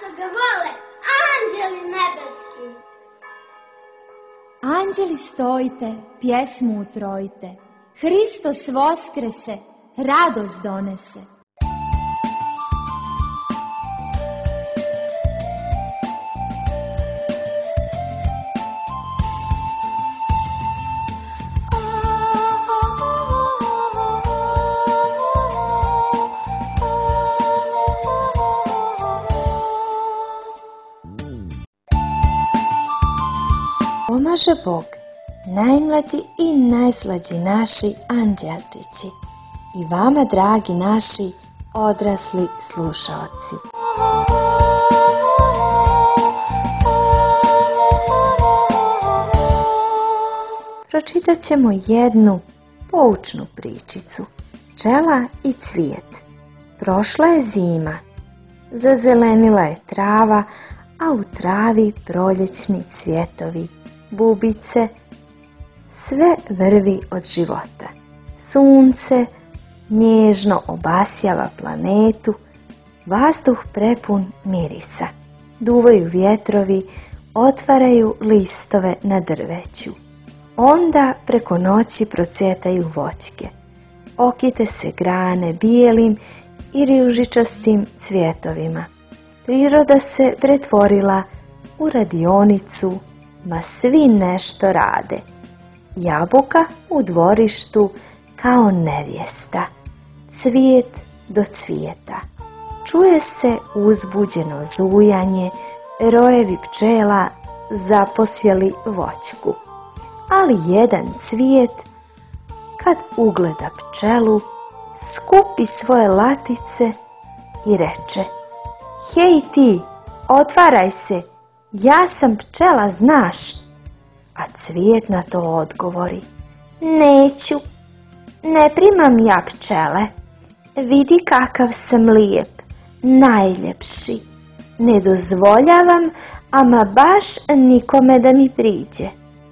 što ga vole anđeli nebeski. Anđeli stojite, pjesmu utrojite, Hristos voskrese, radost donese. Pomaže Bog, najmlađi i najslađi naši anđelčići i vama, dragi naši odrasli slušaoci. Pročitat ćemo jednu poučnu pričicu. Pčela i cvijet. Prošla je zima, zazelenila je trava, a u travi proljećni cvjetovi, bubice, sve vrvi od života. Sunce nježno obasjava planetu, vazduh prepun mirisa. Duvaju vjetrovi, otvaraju listove na drveću. Onda preko noći procvjetaju voćke. Okite se grane bijelim i ružičastim cvjetovima. Priroda se pretvorila u radionicu, ma svi nešto rade. Jabuka u dvorištu kao nevjesta, cvijet do cvijeta. Čuje se uzbuđeno zujanje, rojevi pčela zaposjeli voćku. Ali jedan cvijet, kad ugleda pčelu, skupi svoje latice i reče: "Hej ti, otvaraj se, ja sam pčela, znaš." A cvijet na to odgovori: "Neću, ne primam ja pčele. Vidi kakav sam lijep, najljepši. Ne dozvoljavam, ama baš nikome da mi priđe."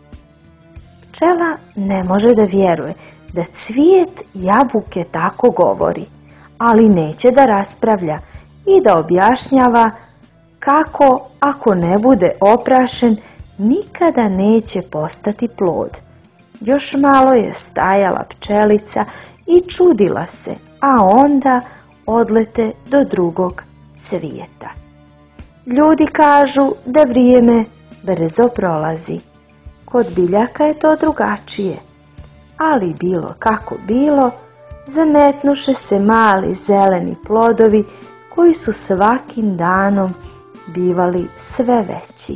Pčela ne može da vjeruje da cvijet jabuke tako govori, ali neće da raspravlja i da objašnjava kako, ako ne bude oprašen, nikada neće postati plod. Još malo je stajala pčelica i čudila se, a onda odlete do drugog cvijeta. Ljudi kažu da vrijeme brzo prolazi. Kod biljaka je to drugačije, ali bilo kako bilo, zametnuše se mali zeleni plodovi koji su svakim danom bivali sve veći.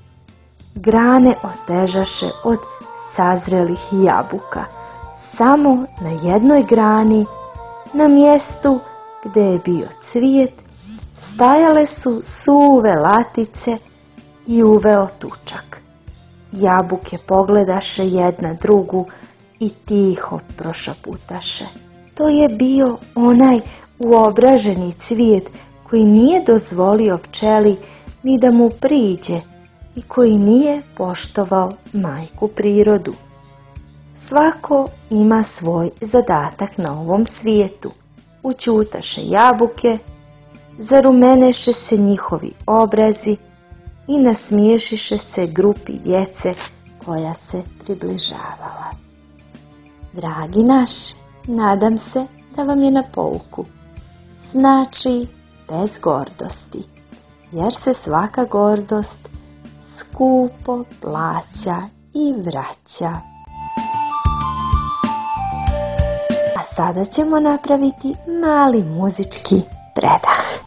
Grane otežaše od sazrelih jabuka. Samo na jednoj grani, na mjestu gdje je bio cvijet, stajale su suve latice i uveo tučak. Jabuke pogledaše jedna drugu i tiho prošaputaše: "To je bio onaj uobraženi cvijet koji nije dozvolio pčeli ni da mu priđe i koji nije poštovao majku prirodu." Svako ima svoj zadatak na ovom svijetu. Ućutaše jabuke, zarumeneše se njihovi obrazi i nasmiješiše se grupi djece koja se približavala. Dragi naši, nadam se da vam je na pouku. Znači, bez gordosti, jer se svaka gordost skupo plaća i vraća. A sada ćemo napraviti mali muzički predah.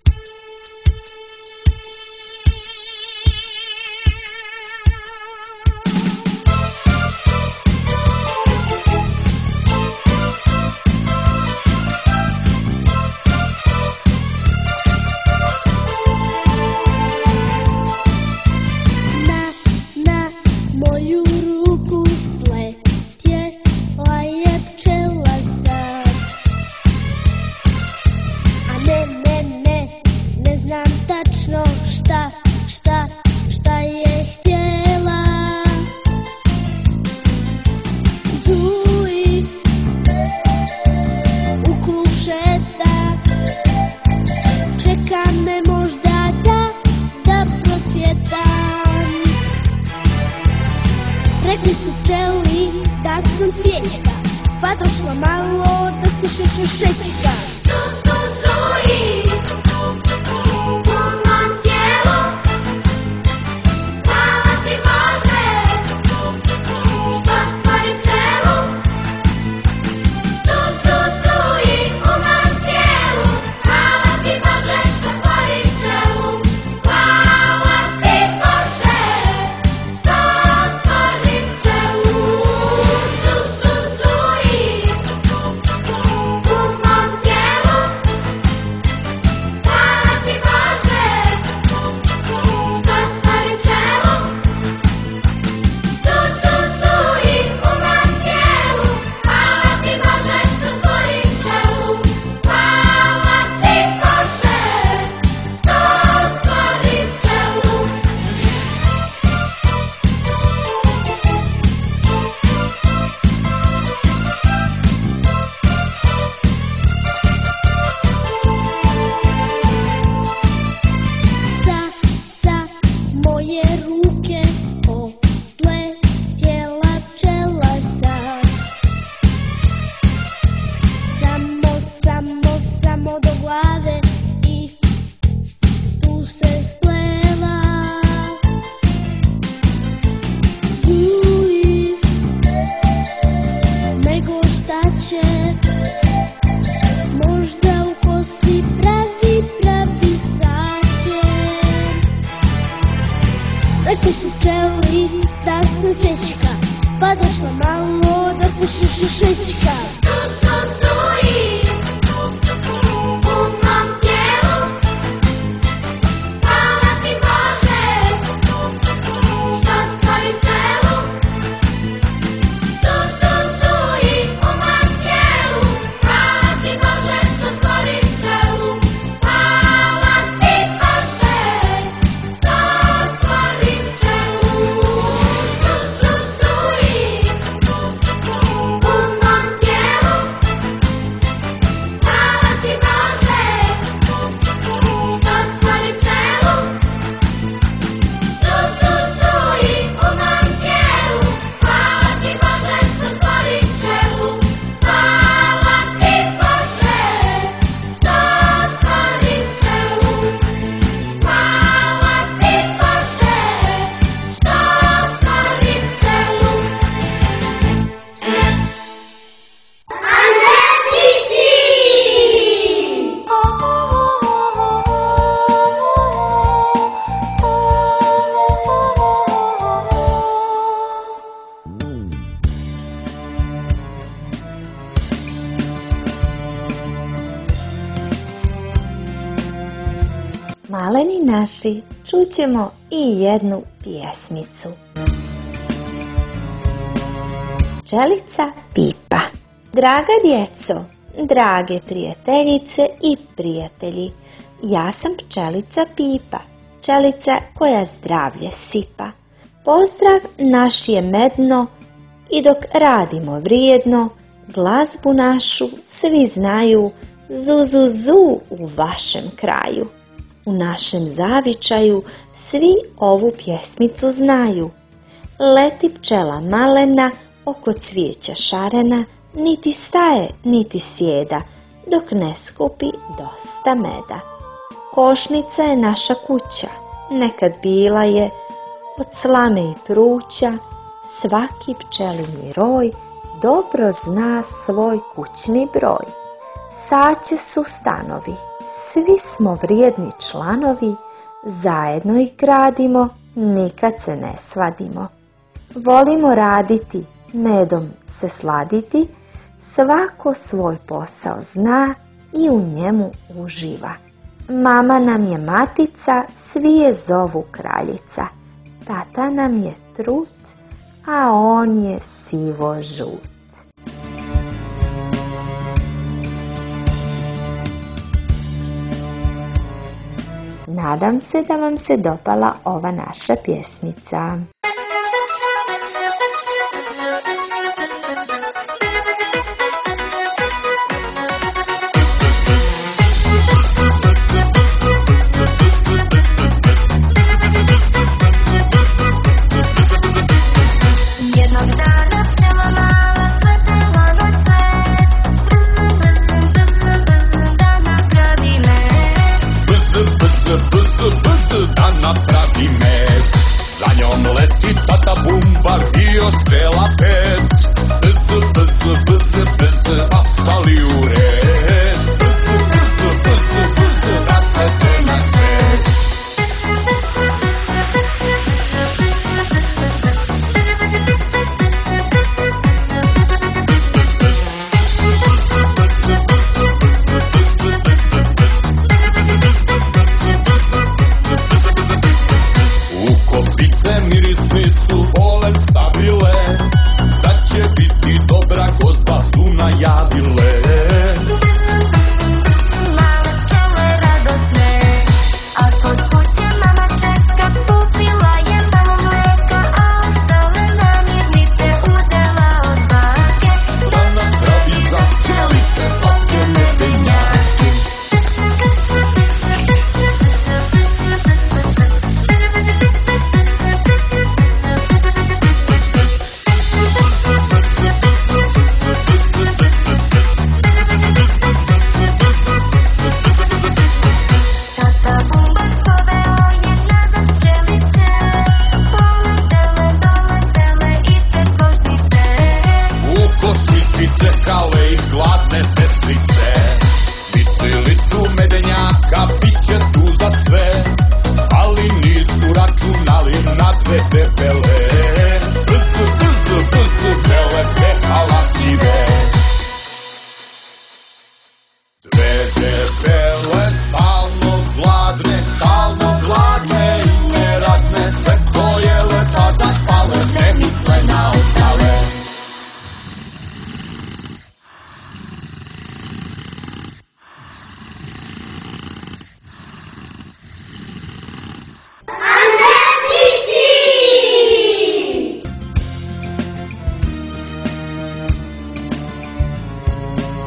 Ne došla malo da se šećka. Maleni naši, čućemo i jednu pjesmicu. Pčelica Pipa. Draga djeco, drage prijateljice i prijatelji, ja sam pčelica Pipa, pčelica koja zdravlje sipa. Pozdrav naš je medno i dok radimo vrijedno, glazbu našu svi znaju, zu, zu, zu u vašem kraju. U našem zavičaju svi ovu pjesmicu znaju. Leti pčela malena oko cvijeća šarena, niti staje, niti sjeda, dok ne skupi dosta meda. Košnica je naša kuća, nekad bila je od slame i pruća, svaki pčelinji roj dobro zna svoj kućni broj. Saće su stanovi, svi smo vrijedni članovi, zajedno ih gradimo, nikad se ne svadimo. Volimo raditi, medom se sladiti, svako svoj posao zna i u njemu uživa. Mama nam je matica, svi je zovu kraljica, tata nam je trut, a on je sivo žut. Nadam se da vam se dopala ova naša pjesmica. Jednog dana pčela mala sletela na sve.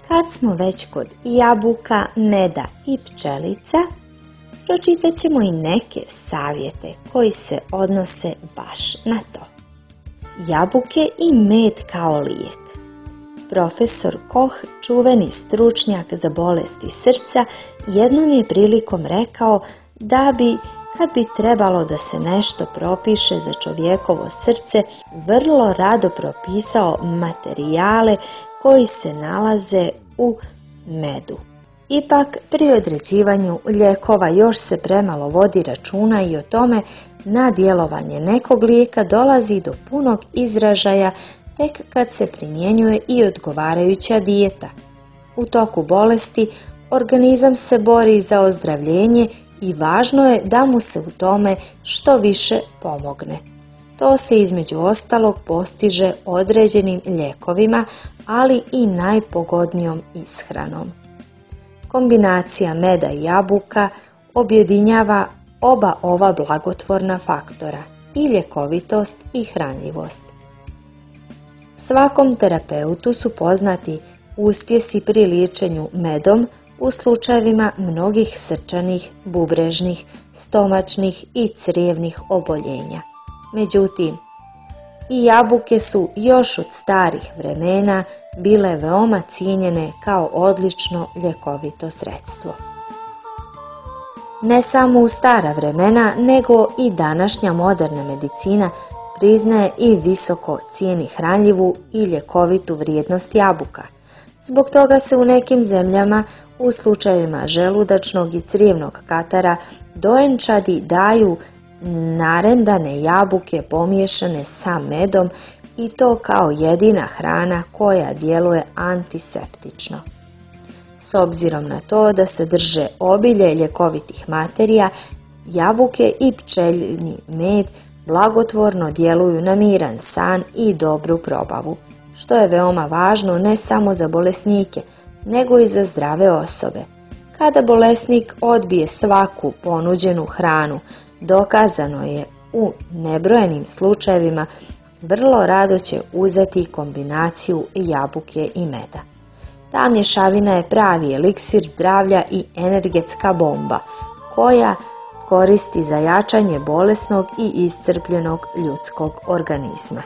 Kad smo već kod jabuka, meda i pčelica, pročitat ćemo i neke savjete koji se odnose baš na to. Jabuke i med kao lijek. Profesor Koh, čuveni stručnjak za bolesti srca, jednom je prilikom rekao da bi, kad bi trebalo da se nešto propiše za čovjekovo srce, vrlo rado propisao materijale koji se nalaze u medu. Ipak, pri određivanju lijekova još se premalo vodi računa i o tome na djelovanje nekog lijeka dolazi do punog izražaja tek kad se primjenjuje i odgovarajuća dijeta. U toku bolesti organizam se bori za ozdravljenje i važno je da mu se u tome što više pomogne. To se između ostalog postiže određenim lijekovima, ali i najpogodnijom ishranom. Kombinacija meda i jabuka objedinjava oba ova blagotvorna faktora, i ljekovitost i hranljivost. Svakom terapeutu su poznati uspjesi pri liječenju medom u slučajevima mnogih srčanih, bubrežnih, stomačnih i crijevnih oboljenja. Međutim, i jabuke su još od starih vremena bile veoma cijenjene kao odlično ljekovito sredstvo. Ne samo u stara vremena, nego i današnja moderna medicina priznaje i visoko cijeni hranljivu i ljekovitu vrijednost jabuka. Zbog toga se u nekim zemljama u slučajevima želudačnog i crijevnog katara dojenčadi daju narendane jabuke pomiješane sa medom i to kao jedina hrana koja djeluje antiseptično. S obzirom na to da se drže obilje ljekovitih materija, jabuke i pčeljini med blagotvorno djeluju na miran san i dobru probavu, što je veoma važno ne samo za bolesnike, nego i za zdrave osobe. Kada bolesnik odbije svaku ponuđenu hranu, dokazano je u nebrojenim slučajevima vrlo rado će uzeti kombinaciju jabuke i meda. Ta mješavina je pravi eliksir zdravlja i energetska bomba koja koristi za jačanje bolesnog i iscrpljenog ljudskog organizma.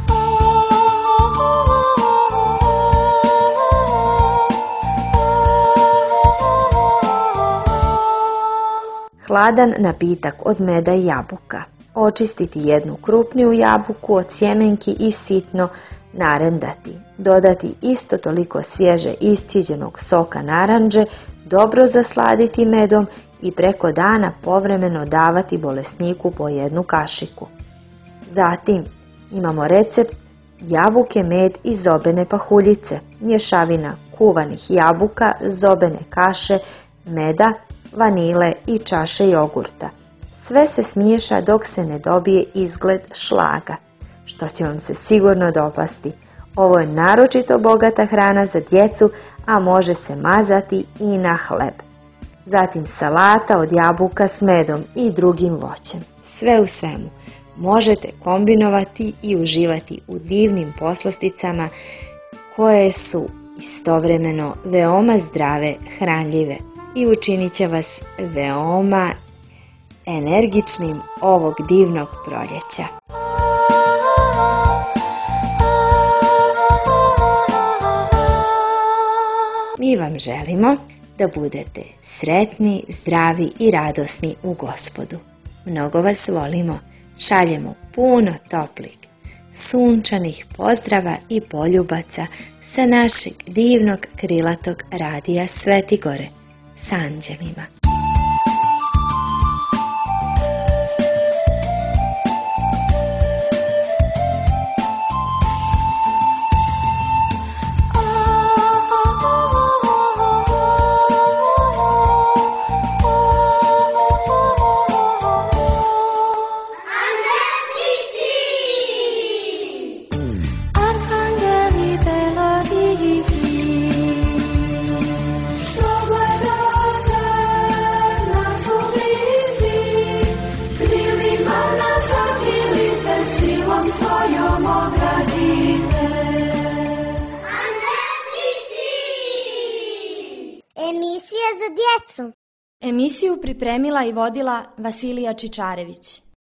Hladan napitak od meda i jabuka. Očistiti jednu krupniju jabuku od sjemenki i sitno narendati. Dodati isto toliko svježe iscijeđenog soka naranđe, dobro zasladiti medom i preko dana povremeno davati bolesniku po jednu kašiku. Zatim imamo recept jabuke, med i zobene pahuljice, mješavina kuvanih jabuka, zobene kaše, meda, vanile i čaše jogurta. Sve se smiješa dok se ne dobije izgled šlaga, što će vam se sigurno dopasti. Ovo je naročito bogata hrana za djecu, a može se mazati i na hleb. Zatim salata od jabuka s medom i drugim voćem. Sve u svemu, možete kombinovati i uživati u divnim poslasticama koje su istovremeno veoma zdrave, hranljive i učinit će vas veoma energičnim ovog divnog proljeća. Mi vam želimo da budete sretni, zdravi i radosni u Gospodu. Mnogo vas volimo, šaljemo puno toplih, sunčanih pozdrava i poljubaca sa našeg divnog krilatog radija Svetigore s anđelima. Sloboda Emisija za djecu. Emisiju pripremila i vodila Vasilija Čičarević.